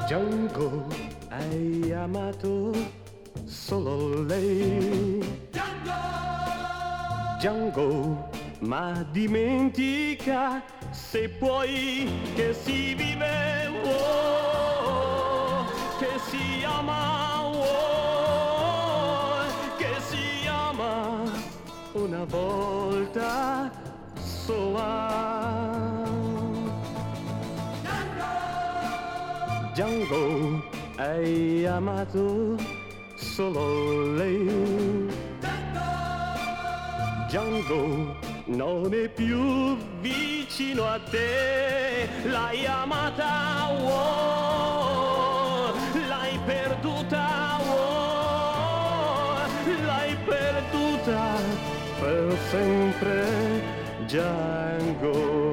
Django, hai amato solo lei. Django, ma dimentica se puoi che si vive, che si ama, che si ama una volta sola. Django, hai amato solo lei. Django non è più vicino a te, l'hai amata, l'hai perduta, l'hai perduta per sempre, Django.